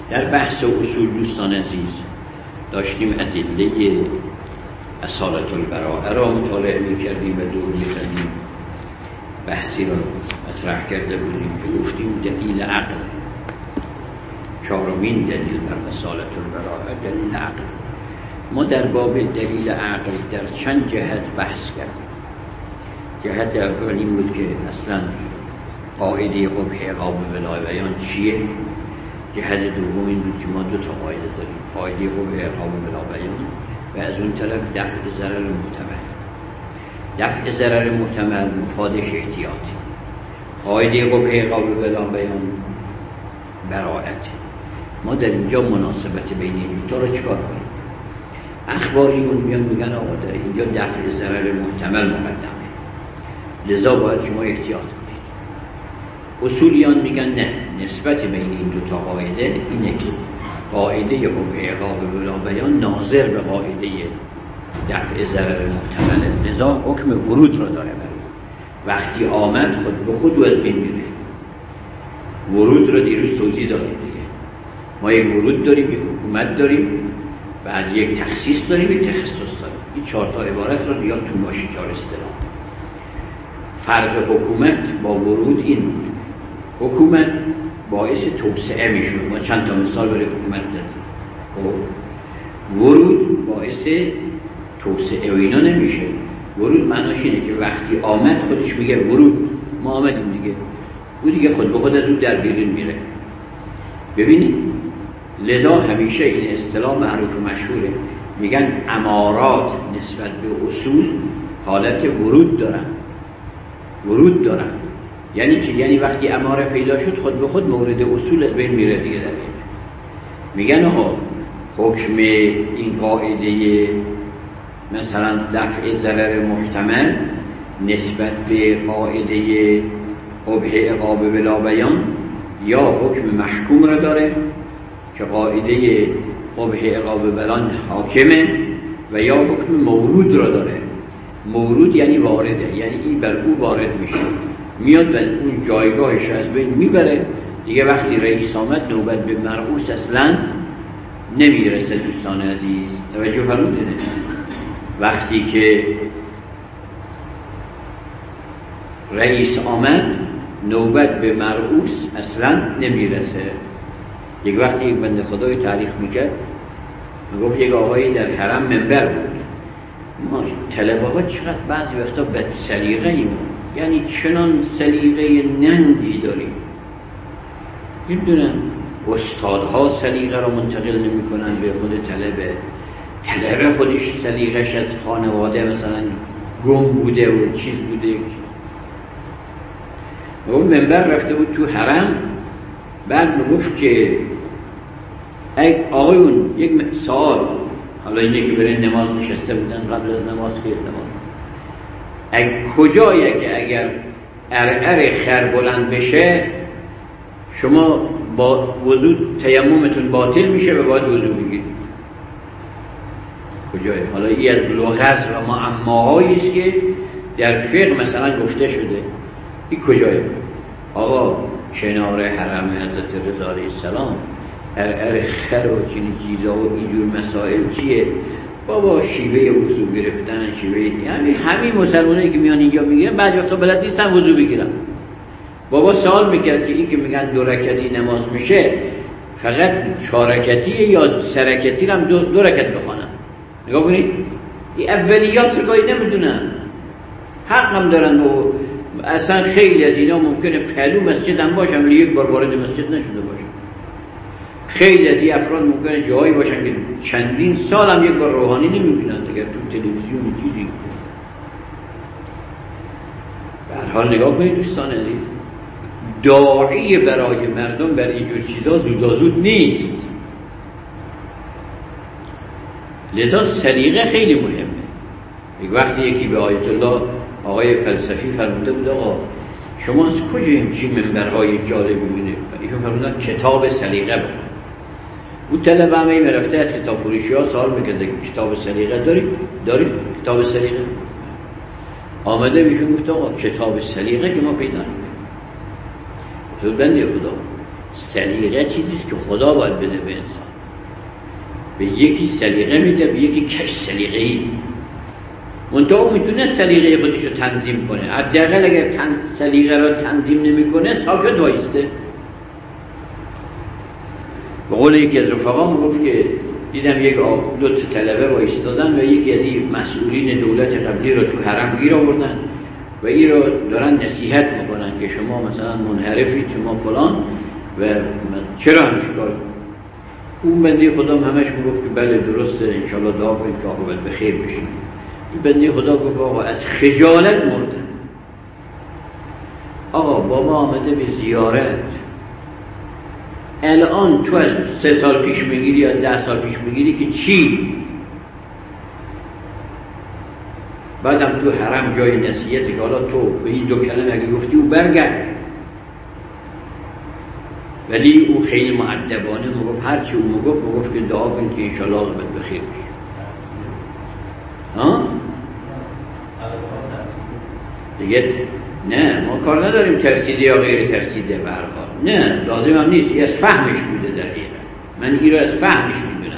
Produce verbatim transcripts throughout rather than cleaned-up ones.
در بحث اصول دوستان عزیز داشتیم ادله اصالت البراءه را مطالعه می‌کردیم و دور می‌زدیم، بحثی را مطرح کرده بودیم که گفتیم دلیل عقل، چهارمین دلیل بر اصالت البراءه دلیل عقل. ما در باب دلیل عقل در چند جهت بحث کردیم. جهت اول این بود که اصلا قاعده قبح عقاب بلا بیان چیه. جهت دوم این بود که ما دو تا قاعده داریم، قاعده قبح عقاب بلا بیان و از اون طرف دفع ضرر محتمل. دفع ضرر محتمل مفادش احتیاطی، قاعده قبح عقاب بلا بیان براءت. ما در اینجا مناسبت بین این دو تا رو چکار کنیم؟ اخباریون میان میگن آقا در اینجا دفع ضرر محتمل مقدمه، لذا باید شما احتیاط کنید. اصولیان میگن نه، نسبت بین این دو تا قاعده اینه که قاعده قبح عقاب بلا بیان ناظر به قاعده دفع ضرر محتمل، لذا حکم ورود را داره. برای وقتی آمد خود به خود از بین میره. ورود را دیروز توضیح دادیم دیگه. ما یک ورود داریم، یک حکومت داریم، بعد یک تخصیص داریم، یک تخصص داریم. این چهار تا عبارت را یادتون باشه. چهار اصطلاح. فرق حکومت با ورود این بود. حکومت باعث توسعه میشه. ما چند تا مثال برای حکومت زدیم. خب ورود باعث توسعه و اینا نمیشه. ورود معناش اینه که وقتی آمد خودش میگه ورود، ما آمدیم دیگه، او دیگه خود به خود از اون در بیرون میره. ببینید لذا همیشه این اصطلاح معروف و مشهوره، میگن امارات نسبت به اصول حالت ورود دارن. ورود دارن یعنی چی؟ یعنی وقتی اماره پیدا شد خود به خود مورد اصول از بین میره دیگه. در میگن آها حکم این قاعده مثلا دفع ضرر محتمل نسبت به قاعده قبح عقاب بلا بیان یا حکم محکوم را داره که قاعده قبح عقاب بیان حاکمه، و یا حکم مورود را داره. مورود یعنی وارده، یعنی این بر او وارد میشه، میاد و اون جایگاهش از بین میبره دیگه. وقتی رئیس آمد نوبت به مرئوس اصلا نمیرسه. دوستان عزیز توجه فرمودید؟ وقتی که رئیس آمد نوبت به مرئوس اصلا نمیرسه. یک وقتی یک بنده خدای تعریف میکرد، میگفت یک آقایی در حرم منبر بود. ما طلبه ها چقدر بعضی وقتا بد سلیقه ایم، یعنی چنان سلیقه ننگی داریم. نمیدونم استادها سلیقه رو منتقل نمی کنن به خود طلبه. طلبه خودش سلیقش از خانواده مثلا گم بوده و چیز بوده. اون منبر رفته بود تو حرم، بعد میگفت که ای آقایون یک سوال، حالا اینه که برای نماز نشسته بودن، قبل از نماز که نماز ای کجایه که اگر ارعر خر بلند بشه شما با وضو تیممتون باطل میشه و باید وضو بگیرید؟ کجایه؟ حالا این از لغز و معماهایی است که در فقه مثلا گفته شده. این کجایه؟ آقا کنار حرم حضرت رضا علیه السلام ارعر خر و چنین چیزا و اینجور مسائل چیه؟ بابا شیوه وضو گرفتن، شیوه یعنی همین مسلمانایی که میان اینجا میگیرن بعضی وقتا بلد نیستن وضو بگیرن. بابا سوال میکرد که این که میگن دو رکعتی نماز میشه فقط چهار رکعتی یا سه رکعتی هم دو, دو رکعت بخونن؟ نگاه کنید این اولیات رو گاهی نمیدونن، حق هم دارن. و اصلا خیلی از اینا ممکنه پهلو مسجد هم باشن ولی یک بار وارد مسجد نشده باشن. خیلی از این افراد ممکنه جایی باشن که چندین سال هم یک بار روحانی نمیبینن دیگه، تو تلویزیون چیزی. به هر حال نگاه کنید دوستان عزیز، داعی برای مردم بر اینجور چیزا زودازود نیست. لذا سلیقه خیلی مهمه. یک وقتی یکی به آیت الله آقای فلسفی فرموده بود آقا شما از کجا همچین منبرهای جالب میبینه؟ ایشون فرمودن کتاب سلیقه بخون. اون طلبه همه این رفته از کتاب فروشی ها سوال میکرده کتاب سلیقه داریم؟ داریم کتاب سلیقه؟ آمده بیشون گفت آقا کتاب سلیقه که ما پیدا نمی‌کنیم. تو بنده خدا سلیقه چیزیست که خدا باید بده به انسان. به یکی سلیقه میده، به یکی کش سلیقه‌ای. منتها او میتونه سلیقه خودش رو تنظیم کنه. حداقل اگر تن... سلیقه رو تنظیم نمیکنه ساکت وایسته. به قول یکی از رفقا میگفت که دیدم یک دو تا طلبه وایستادن و یکی از این مسئولین دولت قبلی رو تو حرم گیر آوردن و این رو دارن نصیحت میکنن که شما مثلا منحرفید، شما فلان، و چرا همچین کار؟ اون بنده خدا همش میگفت که بله درسته، انشالله دعا کنید که عاقبت به خیر بشه. این بنده خدا گفت آقا از خجالت مردن. آقا بابا آمده به زیارت، الان تو از سه سال پیش میگیری یا ده سال پیش میگیری که چی؟ بعدم تو حرم جای نصیحتی که حالا تو به این دو کلمه اگه گفتی او برگرد. ولی او خیلی مؤدبانه میگفت، هرچی او میگفت میگفت که دعا کنید که انشالله عاقبت به خیر بشه. ها؟ دیگه نه ما کار نداریم ترسیده یا غیر ترسیده به هر حال، نه لازم هم نیست. این از فهمش بوده در حقیقت. من این رو از فهمش میدونم.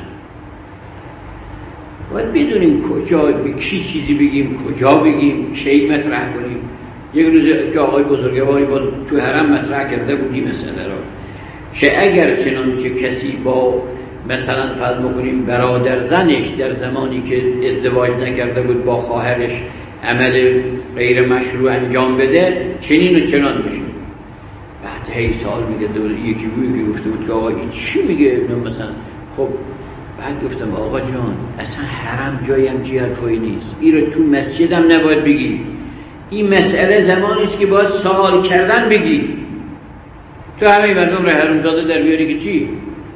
باید بدونیم کجا به کی چیزی بگیم، کجا بگیم، کی مطرح کنیم. یک روز که آقای بزرگواری با تو حرم مطرح کرده بودی مسئله رو که اگر چنان که کسی با مثلا فرض بکنیم برادر زنش در زمانی که ازدواج نکرده بود با خواهرش عمل غیر مشروع انجام بده چنین و چنان بشه. بعد هی سال میگه دور یکی بوی که گفته بود که آقا این چی میگه مثلا. خب بعد گفتم آقا جان اصلا حرم جای همچین حرفایی نیست، این رو تو مسجد هم نباید بگی. این مسئله زمانی است که باید سوال کردن بگی. تو همه مردم رو حرامزاده در بیاری که چی؟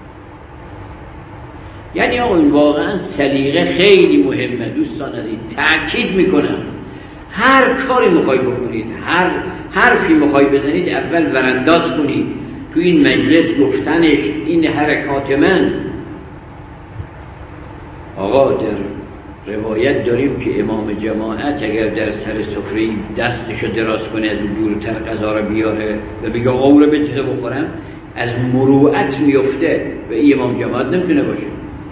یعنی آقا این واقعا سلیقه خیلی مهمه دوستان عزیز. تأکید میکنم هر کاری میخوای بکنید، هر حرفی میخوای بزنید اول ورانداز کنید. تو این مجلس گفتنش، این حرکات من. آقا در روایت داریم که امام جماعت اگر در سر سفره دستشو دراز کنه از اون دورتر غذا رو بیاره و بگه آقا او رو بده بخورم، از مروءت میفته و این امام جماعت نمیتونه باشه.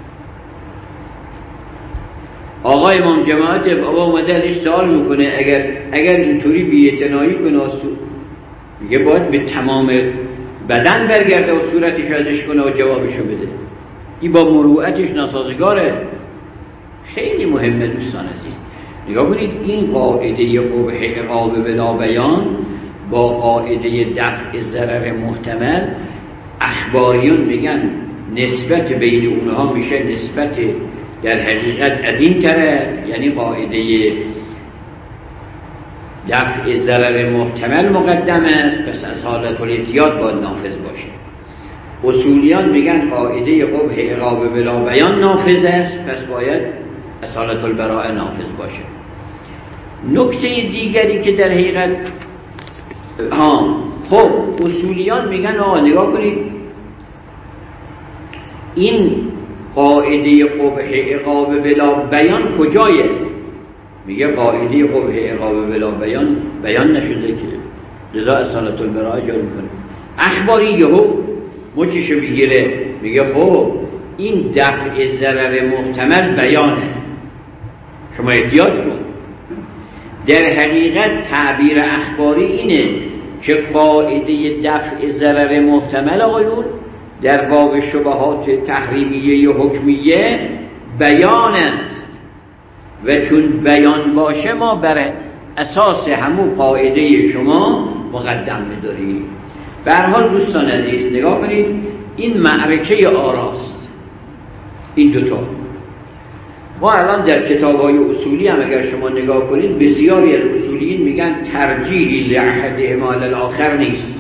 آقا امام جماعت بابا اومده ازش سوال میکنه، اگر اگر اینطوری بی‌اعتنایی کنه میگه باید به تمام بدن برگرده و صورتش ازش کنه و جوابشو بده. این با مروءتش ناسازگاره. خیلی مهمه دوستان عزیز. نگاه کنید این قاعده قبح عقاب بلا بیان با قاعده دفع ضرر محتمل، اخباریون میگن نسبت بین اونها میشه نسبت در حقیقت از این طرف، یعنی قاعده دفع ضرر محتمل مقدم است، پس از حالت الاحتیاط باید نافذ باشه. اصولیان میگن قاعده قبح عقاب بلا بیان نافذ است، پس باید اصالت البراءه نافذ باشه. نکته دیگری که در حقیقت ها خب اصولیان میگن آقا نگاه کنید این قاعده قبح عقاب بلا بیان کجایه؟ میگه قاعده قبح عقاب بلا بیان بیان نشده که لذا اصالت البراءه جاری میکنه. اخباری یهو مچشو بگیره میگه خب این دفع ضرر محتمل بیانه، شما احتیاط کن. در حقیقت تعبیر اخباری اینه که قاعده دفع ضرر محتمل آقایون در باب شبهات تحریمیه و حکمیه بیان است و چون بیان باشه ما بر اساس همون قاعده شما مقدم می‌داریم. به هر حال دوستان عزیز نگاه کنید این معرکه آراست. این دوتا ما الان در کتاب‌های اصولی هم اگر شما نگاه کنید بسیاری از اصولیین میگن ترجیحی لأحد اعمال الاخر نیست.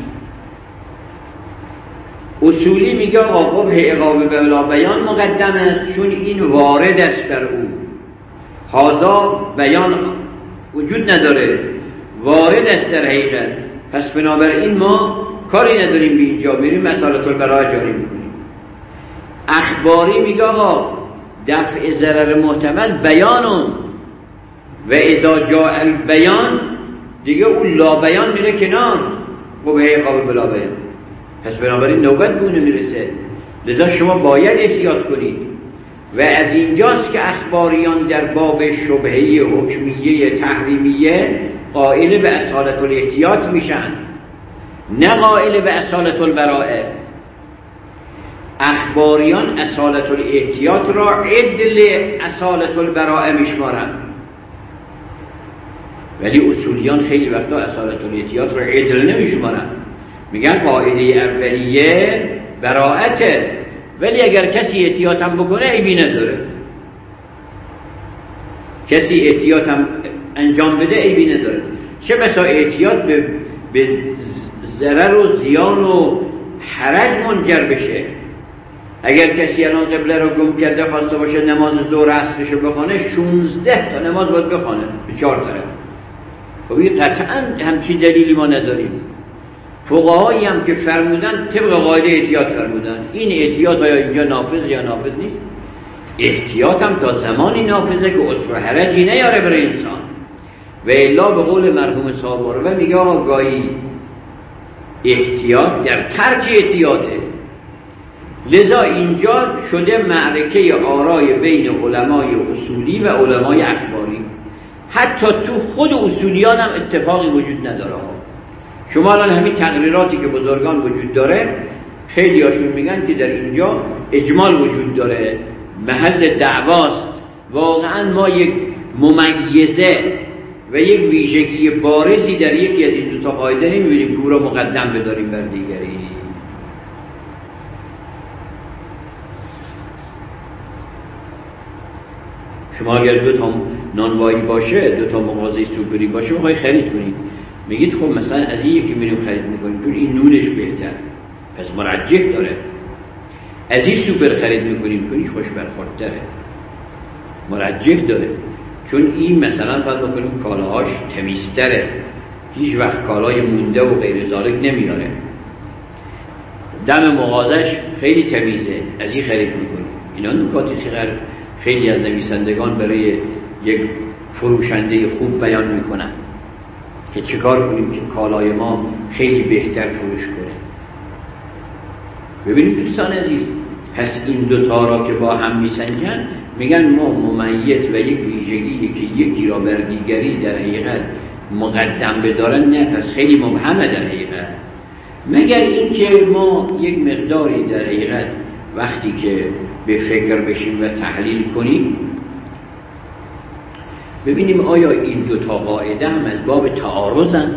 اصولی میگه آقا قبح عقاب بلا بیان مقدم است چون این وارد است بر او، هذا بیان وجود نداره، وارد است در حقیقت، پس بنابراین ما کاری نداریم به اینجا، میریم اصالت البراءه جاری میکنیم. اخباری میگه آقا دفع ضرر محتمل بیانون و اذا جاء البیان دیگه اون لا بیان میره کنار، قبح عقاب بلا بیان. پس بنابراین نوبت به اون میرسه. لذا شما باید احتیاط کنید. و از اینجاست که اخباریان در باب شبهه حکمیه تحریمیه قائل به اصالت الاحتیاط میشن، نه قائل به اصالت البراءه. اخباریان اصالت الاحتیاط را عدل اصالت البراءه میشمارن، ولی اصولیان خیلی وقتا اصالت الاحتیاط را عدل نمیشمارن، میگن قاعده اولیه براءته، ولی اگر کسی احتیاط هم بکنه عیبی نداره. کسی احتیاط هم انجام بده عیبی نداره. چه بسا احتیاط به, به ضرر و زیان و حرج منجر بشه. اگر کسی الان قبله رو گم کرده خواسته باشه نماز ظهر عصرش رو بخونه، شانزده تا نماز باید بخونه به چهار طرف. خب این قطعا همچین دلیلی ما نداریم. فقهایی هم که فرمودن طبق قاعده احتیاط فرمودن. این احتیاط آیا اینجا نافذ یا نافذ نیست؟ احتیاط هم تا زمانی نافذه که عسر و حرجی نیاره برای انسان. و الا به قول مرحوم صاحب مروه میگه آگاهی احتیاط در ترک احتیاطه. لذا اینجا شده معرکه آرای بین علمای اصولی و علمای اخباری. حتی تو خود اصولیان هم اتفاقی وجود نداره. شما الان همین تقریراتی که بزرگان وجود داره، خیلی هاشون میگن که در اینجا اجمال وجود داره، محل دعواست. واقعا ما یک ممیزه و یک ویژگی بارزی در یکی از این دو تا قاعده نمیبینیم که او را مقدم بداریم بر دیگری. شما اگر دو تا نانوایی باشه، دو تا مغازه سوپری باشه، میخوای خرید کنید، میگید خب مثلا از این یکی میریم خرید میکنیم چون این نونش بهتر، پس مرجح داره. از این سوپر خرید میکنیم چون این خوش برخوردتره، مرجح داره. چون این مثلا فرض بکنیم کالاهاش تمیزتره، هیچ وقت کالای مونده و غیر ذالک نمیاره، دم مغازش خیلی تمیزه، از این خرید میکنیم. اینا نکاتی که خیلی از نویسندگان برای یک فروشنده خوب بیان میکنن که چیکار کنیم که کالای ما خیلی بهتر فروش کنه. ببینید دوستان عزیز، پس این دوتا را که با هم میسنجن میگن ما ممیز و یک ویژگی که یکی را بر دیگری در حقیقت مقدم بدارن، نه، پس خیلی مبهمه در حقیقت. مگر اینکه ما یک مقداری در حقیقت وقتی که به فکر بشیم و تحلیل کنیم ببینیم آیا این دو تا قاعده هم از باب تعارضن؟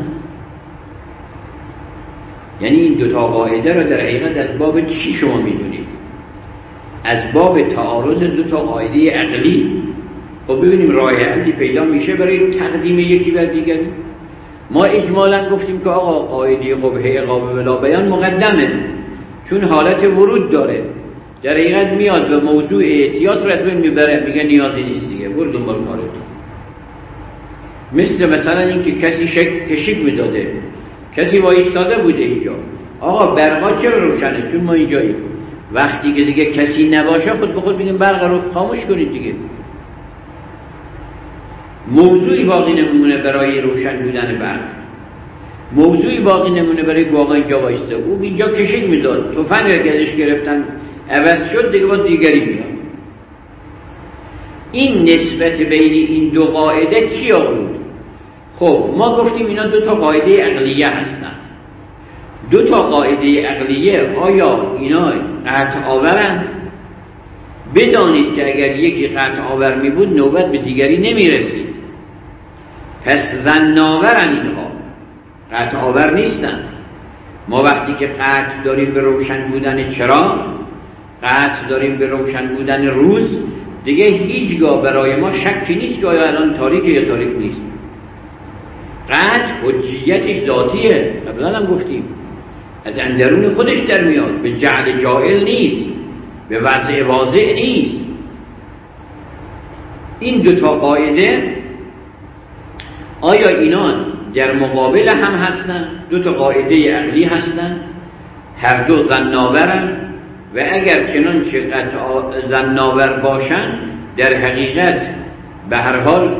یعنی این دو تا قاعده را در حقیقت از باب چی شما میدونید؟ از باب تعارض دو تا قاعده عقلی. خب ببینیم راه حلی پیدا میشه برای تقدیم یکی بر دیگری. ما اجمالا گفتیم که آقا قاعده قبحه اقامه بلا بیان مقدمه، چون حالت ورود داره، در حقیقت میاد و موضوع احتیاط رو از بین میبره، میگه نیازی نیست دیگه، برو دنبال کارت. مثل مثلا این که کسی شک کشیک میداده، کسی با ایستاده بوده اینجا، آقا برقا چرا روشنه؟ چون ما اینجاییم. وقتی که دیگه کسی نباشه خود به خود میگیم برق رو خاموش کنید دیگه. موضوعی باقی نمونه برای روشن بودن برق، موضوعی باقی نمونه برای واقعا اینجا وایسته. او اینجا کشیک میداد، تفنگ رو ازش گرفتن عوض شد دیگه، با دیگری میاد. این نسبت بین این دو قاعده چی آورد؟ خب ما گفتیم اینا دو تا قاعده عقلیه هستن. دو تا قاعده عقلیه آیا اینا قطع آورن؟ بدانید که اگر یکی قطع آور می بود نوبت به دیگری نمی رسید. پس ظن‌آورن اینها، قطع آور نیستن. ما وقتی که قطع داریم به روشن بودن چراغ، قطع داریم به روشن بودن روز، دیگه هیچگاه برای ما شکی نیست که آیا الان تاریکه یا تاریک نیست. قطع حجیتش ذاتیه، قبلا هم گفتیم از اندرون خودش در میاد، به جعل جائل نیست، به وضع واضع نیست. این دوتا قاعده آیا اینا در مقابل هم هستن؟ دوتا قاعده عقلی هستن، هر دو ظن‌آورن، و اگر چنانچه قطع ظن‌آور باشن در حقیقت به هر حال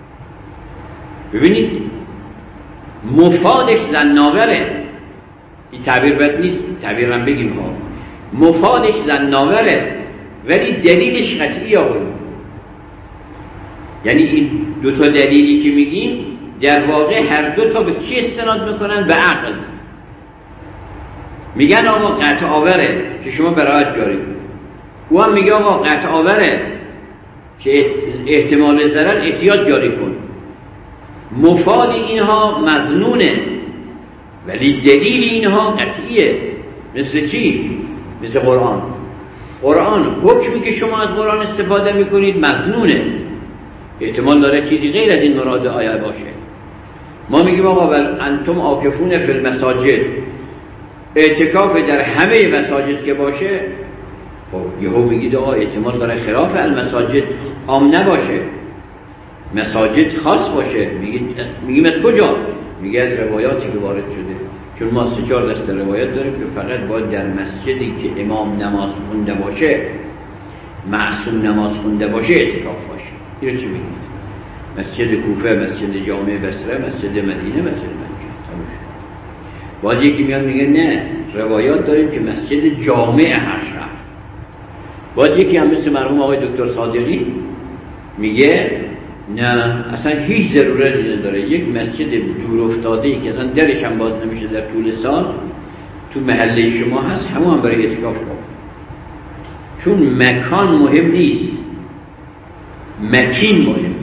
ببینید مفادش ظن‌آوره. این تعبیر بد نیست، تعبیرم بگیم ها، مفادش زناوره ولی دلیلش قطعی آقایون. یعنی این دو تا دلیلی که میگیم در واقع هر دو تا به چی استناد میکنن؟ به عقل. میگن آقا قطع آوره که شما برایت جاری کن، او هم میگه آقا قطع آوره که احتمال ضرر احتیاط جاری کن. مفاد اینها مظنونه ولی دلیل اینها قطعیه. مثل چی؟ مثل قرآن. قرآن حکمی که شما از قرآن استفاده میکنید مظنونه، احتمال داره چیزی غیر از این مراد آیه باشه. ما میگیم آقا ول انتم عاکفون فی المساجد، اعتکاف در همه مساجد که باشه، خب یهو میگید آقا احتمال داره خلاف المساجد عام نباشه، مساجد خاص باشه. میگید میگیم از کجا؟ میگه از روایاتی که وارد شده، چون ما سه چهار دسته روایت داریم که فقط باید در مسجدی که امام نماز خونده باشه، معصوم نماز خونده باشه اعتکاف باشه. اینو چی میگید؟ مسجد کوفه، مسجد جامع بصره، مسجد مدینه، مسجد مکه. باز یکی میاد میگه نه روایات داریم که مسجد جامع هر شهر. باز یکی هم مثل مرحوم آقای دکتر صادقی میگه نه اصلا هیچ ضرورتی نداره، یک مسجد دور افتاده‌ای که اصلا درش هم باز نمیشه در طول سال تو محله شما هست، همون هم برای اعتکاف کن. چون مکان مهم نیست، مکین مهمه.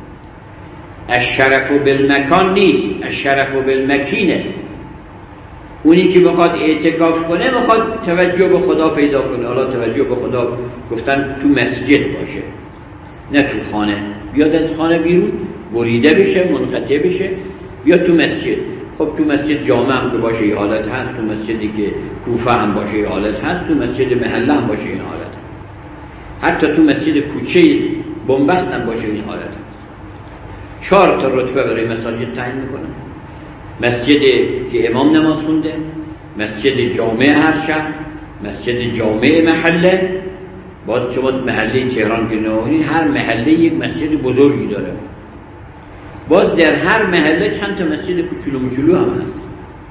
الشرف بالمکان نیست، الشرف بالمکینه. اونی که بخواد اعتکاف کنه بخواد توجه به خدا پیدا کنه. حالا توجه به خدا گفتن تو مسجد باشه نه تو خانه. بیاد از خانه بیرون بریده بشه، منقطع بشه، بیاد تو مسجد. خب تو مسجد جامع هم که باشه این حالت هست، تو مسجدی که کوفه هم باشه این حالت هست، تو مسجد محله هم باشه این حالت هست، حتی تو مسجد کوچه بنبست هم باشه این حالت هست. چهار تا رتبه برای مساجد تعیین میکنن: مسجد که امام نماز خونده، مسجد جامع هر شهر، مسجد جامع محله. باز شما محله تهران که نمونید هر محله یک مسجد بزرگی داره. باز در هر محله چند تا مسجد کوچولو موچولو هم هست.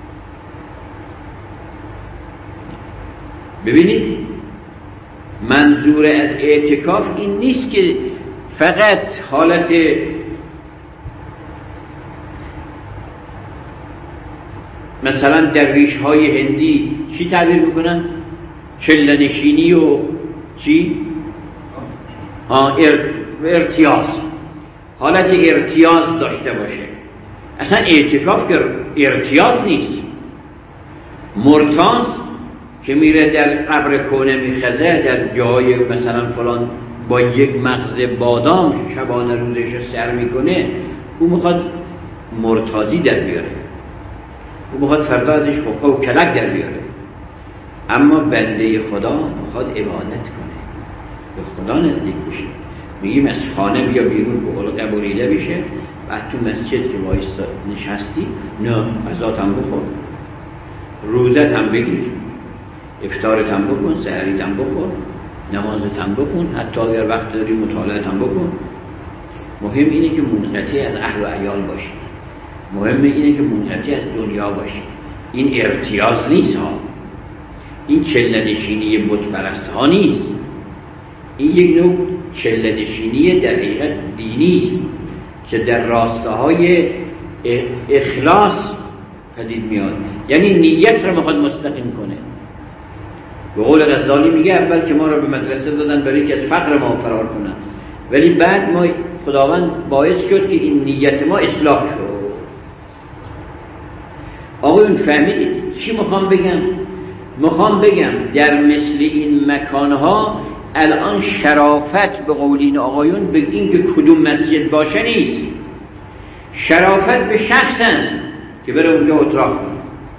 ببینید منظور از اعتکاف این نیست که فقط حالت مثلا درویش های هندی چی تعبیر میکنن؟ چله نشینی و چی؟ آه ار... ارتیاز، حالت ارتیاز داشته باشه. اصلا اعتکاف که ارتیاز نیست. مرتاز که میره در قبر کونه میخزه در جای مثلا فلان با یک مغز بادام شبانه روزش رو سر میکنه، او میخواد مرتازی در بیاره، او میخواد فردا ازش حقه و کلک در بیاره. اما بنده خدا میخواد عبادت کنه، به خدا نزدیک بشه. میگیم از خانه بیا بیرون به قول قبولیده بشه، بعد تو مسجد که وایستا نشستی نه غذات هم بخور، روزت هم بگیر، افطارت هم بکن، سحریت هم بخور، نمازت هم بخون، حتی اگر وقت داری مطالعت هم بکن. مهم اینه که منقطع از اهل و عیال باشی، مهم اینه که منقطع از دنیا باشی. این ارتیاز نیست ها، این چله‌نشینی بت پرست ها نیست، این یک نوع چله‌نشینی در حقیقت دینی است که در راستاهای اخلاص پدید میاد. یعنی نیت رو میخواد مستقیم کنه. به قول غزالی میگه اول که ما رو به مدرسه دادن برای که از فقر ما فرار کنن، ولی بعد ما خداوند باعث شد که این نیت ما اصلاح شد. آقایون فهمیدید چی میخوام بگم؟ میخوام بگم در مثل این مکانها الان شرافت به قول این آقایون به این که کدوم مسجد باشه نیست، شرافت به شخص است که بره اونجا اتراق کنه.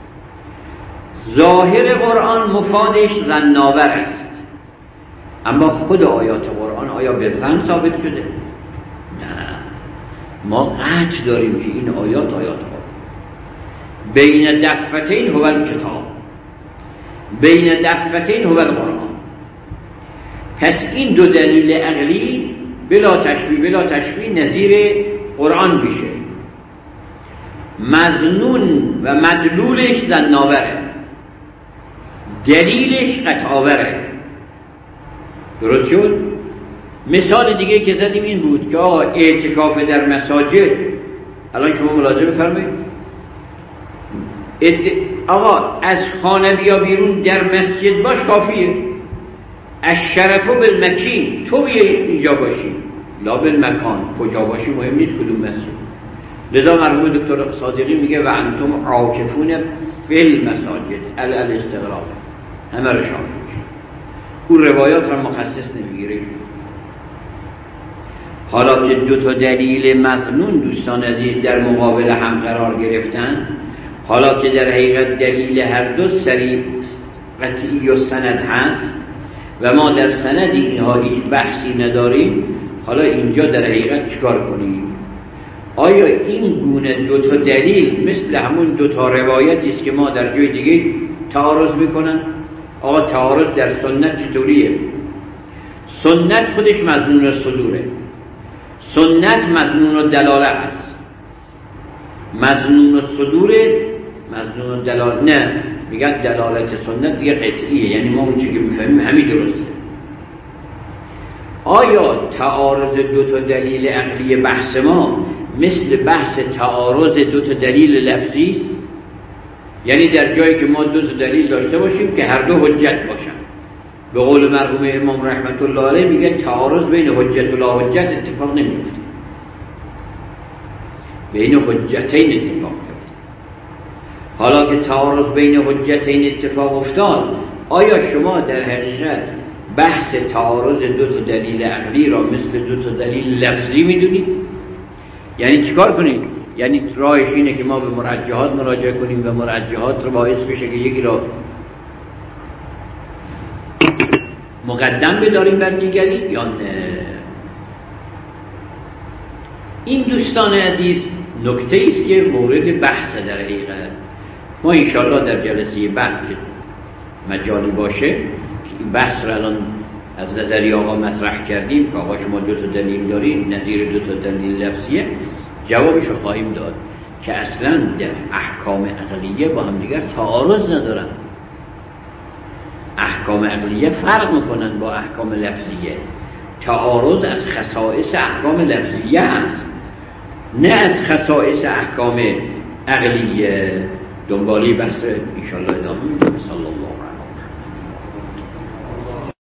ظاهر قرآن مفادش زناور است، اما خود آیات قرآن آیا به زن ثابت شده؟ نه، ما قطع داریم که این آیات آیات قرآن. بین دفتین هو الکتاب، بین دفتین هو القرآن. پس این دو دلیل عقلی بلا تشبیه بلا تشبیه نظیر قرآن میشه. مظنون و مدلولش زناوره. دلیلش قطعاوره. درست شد؟ مثال دیگه که زدیم این بود که آقا اعتکاف در مساجد، الان شما ملاحظه بفرمایید آقا از خانه بیا بیرون در مسجد باش کافیه. الشرف بالمکین، تو بیا اینجا باشی، لا بالمکان، کجا باشی مهم نیست کدوم مسجد. لذا مرحوم دکتر صادقی میگه و انتم عاکفون فی المساجد الاستقرار، همه رو شامل میشه. اون روایات را مخصص نمیگیره. حالا که دو تا دلیل مظنون دوستان عزیز در مقابل هم قرار گرفتن، حالا که در حقیقت دلیل هر دو صریح قطعی و سند هست و ما در سند اینها هیچ بحثی نداریم، حالا اینجا در حقیقت چیکار کنیم؟ آیا این گونه دو تا دلیل مثل همون دو تا روایتی است که ما در جای دیگه تعارض میکنن؟ آقا تعارض در سنت چطوریه؟ سنت خودش مظنون صدوره، سنت مظنون دلاله است. مظنون صدوره، مظنون دلاله نه، میگن دلالت سنت دیگه قطعیه، یعنی ما اون چیزی که میفهمیم همین درسته. آیا تعارض دو تا دلیل عقلی بحث ما مثل بحث تعارض دو تا دلیل لفظی است؟ یعنی در جایی که ما دو تا دلیل داشته باشیم که هر دو حجت باشن، به قول مرحوم امام رحمت الله علیه میگه تعارض بین حجت و لا حجت اتفاق نمیفته، بین حجتین اتفاق میفته. حالا که تعارض بین حجتین اتفاق افتاد، آیا شما در حقیقت بحث تعارض دو تا دلیل عقلی را مثل دو تا دلیل لفظی میدونید؟ یعنی چیکار کنید؟ یعنی راهش اینه که ما به مرجحات مراجعه کنیم و مرجحات رو باعث بشه که یکی را مقدم بداریم بر دیگری یا نه؟ این دوستان عزیز نکته است که مورد بحث در حقیقت. ما انشاءالله در جلسه بعد که مجالی باشه که این بحث رو الان از نظری آقا مطرح کردیم که آقا شما دو تا دلیل دارید نظیر دو تا دلیل لفظیه، جوابش رو خواهیم داد که اصلا در احکام عقلیه با هم دیگر تعارض ندارن. احکام عقلیه فرق میکنن با احکام لفظیه. تعارض از خصائص احکام لفظیه هست، نه از خصائص احکام عقلیه. دنبالی بحث انشاءالله ادامه میدیم. صلی الله علیه